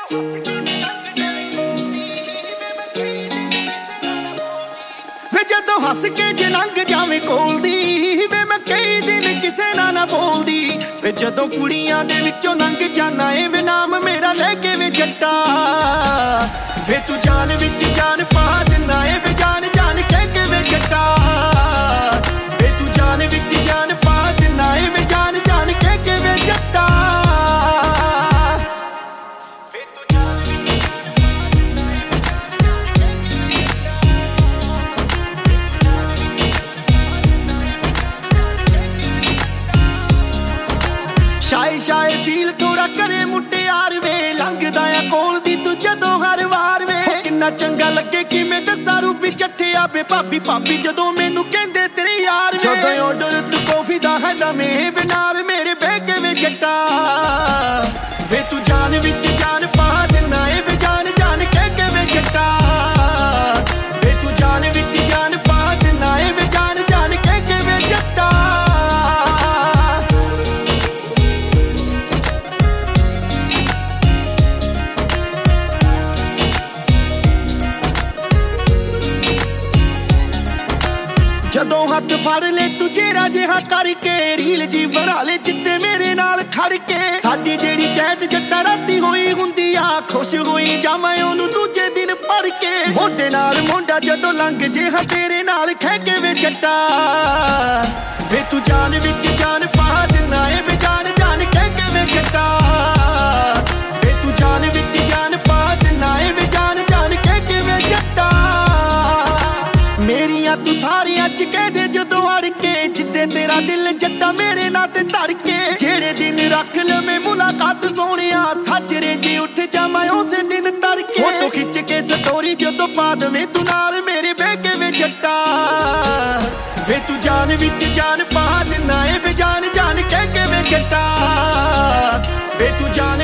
वे जदों हस के जे लंघ जावे कोल दी वे मैं कई दिन किसे ना बोलदी। वे जदों कुड़ियां दे विचों लंघ जाना ए वे नाम मेरा लेके वे जट्टा। वे तू जान विच जान पा दिना ए वे जान जान कह के वे जट्टा। वे तू जान विच जान पा दिना ए वे जान जान कह के वे जट्टा। शाए शाए फील थोड़ा करे मुटियार वे लंघदा आ कोल दी तू जदों हर वार वे। किन्ना चंगा लगे कि मैं दस्सां रूपी चट्ठे आवे भाभी भाभी जदों मैनू कहंदे तेरे यार वे। जदों ऑर्डर तू कॉफी दा है दमे वे नाल मेरे बह के वे जट्टा। वे तू जान विच जान पा दिना ए वे जान जान कह के वे जट्टा। वे तू जान विच जान पा दिना ए वे जान जान कह के वे जट्टा। जदों हाथ फड़ ले तू जेरा जिहा करके रील जी बना ले जिद्दे मेरे नाल खड़ के। साडी जेड़ी चैट जट्टा राती होई हुंदी आ खुश होई जावां ओनू दूजे दिन पढ़ के। मोढे नाल मोंढा जदों लंघ जिहा तेरे नाल खह के वे जट्टा। वे तू जान विच जान पा दिना ए वे जान जान कह के वे जट्टा। वे तू जान विच जान पा दिना ए वे जान जान कह के वे जट्टा। मेरियां तू सारियां च कह दे जदों अड़ के जिद्दे तेरा दिल जट्टा मेरे नां ते धड़के। जेड़े दिन रख लवे मुलाकात सोहणिया साजरे जी उठ जावां उसे दिन तड़के। फोटो खिच के स्टोरी जदों पा दवें तू नाल मेरे बह के वे जट्टा। वे तू जान विच जान पा दिना ए वे जान जान कह के वे जट्टा। वे तू जान